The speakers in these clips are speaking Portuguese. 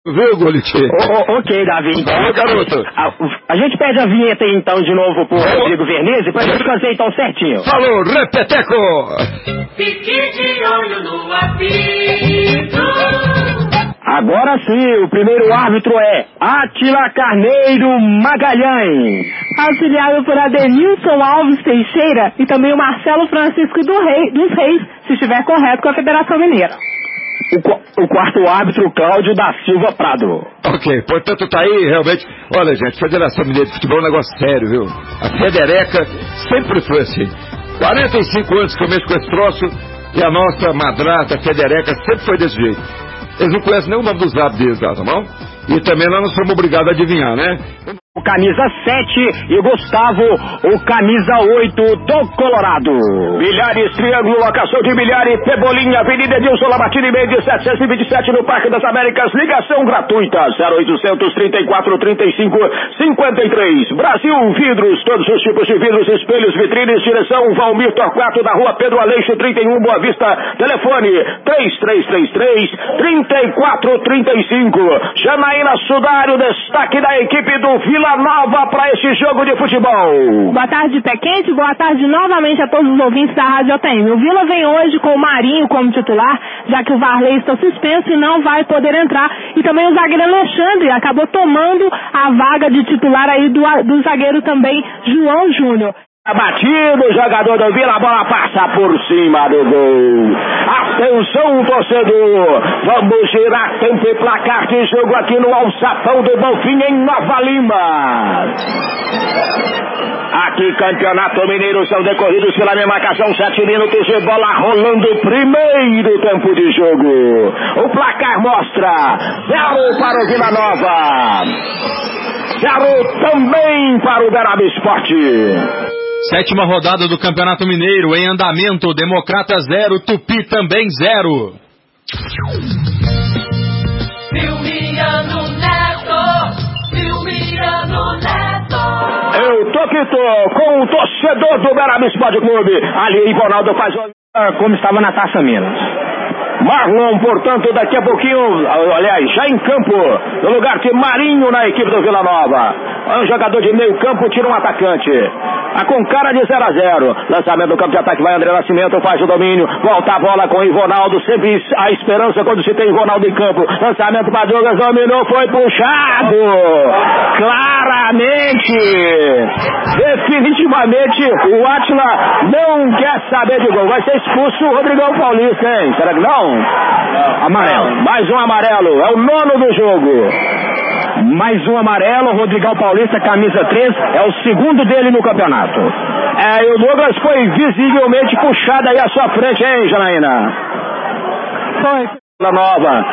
Viu, Golite? Ok, Davi. Ô, garoto. A gente pede a vinheta aí, então, de novo pro Rodrigo Vernizzi pra gente fazer, então, certinho. Falou, repeteco! Fique de olho no apito. Agora sim, o primeiro árbitro é Átila Carneiro Magalhães, auxiliado por Adenilson Alves Teixeira e também o Marcelo Francisco dos Reis, se estiver correto com a Federação Mineira. O quarto árbitro, Cláudio da Silva Prado. Ok, portanto tá aí realmente. Olha, gente, Federação Mineira de Futebol é um negócio sério, viu? A Federeca sempre foi assim. 45 anos que eu mexo com esse troço e a nossa madrasta, a Federeca, sempre foi desse jeito. Eles não conhecem nem o nome dos árbitros deles lá, tá bom? E também nós fomos obrigados a adivinhar, né? O camisa 7 e o Gustavo, o camisa 8 do Colorado. Bilhares, Triângulo, locação de bilhar e Pebolinha, Avenida Edilson Lamartine Mendes, 727 no Parque das Américas, ligação gratuita, 0800 34 35 53. Brasil Vidros, todos os tipos de vidros, espelhos, vitrines, direção Valmir Torquato, da rua Pedro Aleixo, 31, Boa Vista, telefone 3333 3435. Janaína Sudário, destaque da equipe do Vila Nova para esse jogo de futebol. Boa tarde, Pé Quente. Boa tarde novamente a todos os ouvintes da Rádio ATM. O Vila vem hoje com o Marinho como titular, já que o Varley está suspenso e não vai poder entrar. E também o zagueiro Alexandre acabou tomando a vaga de titular aí do zagueiro também, João Júnior. Batido, o jogador do Vila, a bola passa por cima do gol. Atenção, torcedor, vamos girar tempo e placar de jogo aqui no Alçapão do Bonfim, em Nova Lima. Aqui, Campeonato Mineiro, são decorridos pela minha marcação, 7 minutos de bola rolando, primeiro tempo de jogo. O placar mostra 0 para o Vila Nova, 0 também para o Uberaba Esporte. Sétima rodada do Campeonato Mineiro em andamento, Democrata 0, Tupi também 0. Silviano Neto. Eu tô que tô com o torcedor do Uberaba Esporte Clube. Ali, Ronaldo faz como estava na Taça Minas. Marlon, portanto, daqui a pouquinho, aliás, já em campo, no lugar de Marinho na equipe do Vila Nova. Um jogador de meio campo tira um atacante. Com cara de 0 a 0. Lançamento do campo de ataque, vai André Nascimento, faz o domínio. Volta a bola com o Ivonaldo, sempre a esperança quando se tem Ivonaldo em campo. Lançamento para Douglas, dominou, foi puxado. Claramente, definitivamente, o Átila não quer saber de gol. Vai ser expulso o Rodrigão Paulista, hein? Será que não? Amarelo. Mais um amarelo. É o 9º do jogo. Mais um amarelo. Rodrigão Paulista, camisa 3. É o 2º dele no campeonato. E o Douglas foi visivelmente puxado aí à sua frente, hein, Janaína? Foi. Nova,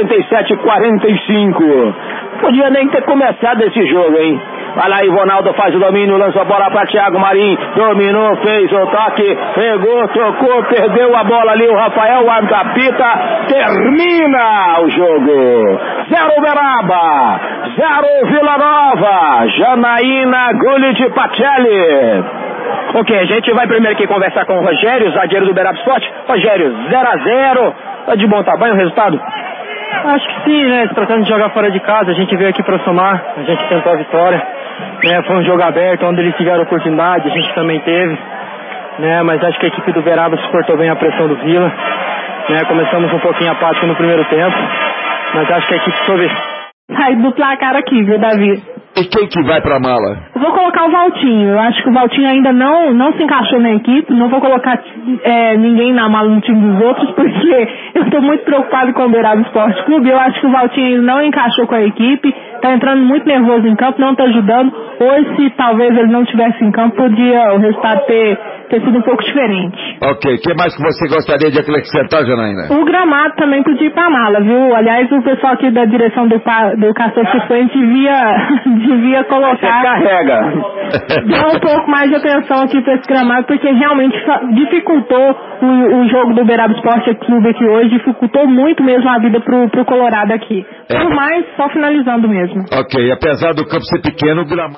47-45. Podia nem ter começado esse jogo, hein? Vai lá, Ivonaldo faz o domínio, lança a bola para Thiago Marim, dominou, fez o toque, pegou, tocou, perdeu a bola ali, o Rafael, o árbitro apita, termina o jogo. 0 Uberaba, 0 Vila Nova, Janaína Gullit Pacelli. Ok, a gente vai primeiro aqui conversar com o Rogério, zagueiro do Uberaba Esporte. Rogério, 0 a 0, tá de bom tamanho o resultado? Acho que sim, né? Se tratando de jogar fora de casa, a gente veio aqui para somar, a gente tentou a vitória, né? Foi um jogo aberto, onde eles tiveram oportunidade, a gente também teve, né? Mas acho que a equipe do Uberaba suportou bem a pressão do Vila, né? Começamos um pouquinho apático no primeiro tempo, mas acho que a equipe soube sair do placar aqui, viu, Davi? E quem que vai pra mala? Eu vou colocar o Valtinho. Eu acho que o Valtinho ainda não se encaixou na equipe. Não vou colocar ninguém na mala no time dos outros, porque eu estou muito preocupado com o Uberaba Esporte Clube. Eu acho que o Valtinho ainda não encaixou com a equipe. Está entrando muito nervoso em campo, não está ajudando. Hoje, se talvez ele não estivesse em campo, podia o resultado ter sido um pouco diferente. Ok, o que mais que você gostaria de acrescentar, Janaína? O gramado também podia ir pra mala, viu? Aliás, o pessoal aqui da direção do Castor Cifuente devia colocar... Você carrega. Dar um pouco mais de atenção aqui pra esse gramado, porque realmente dificultou o jogo do Uberaba Esporte Clube aqui hoje, dificultou muito mesmo a vida pro Colorado aqui. Por mais, só finalizando mesmo. Ok, apesar do campo ser pequeno, o gramado...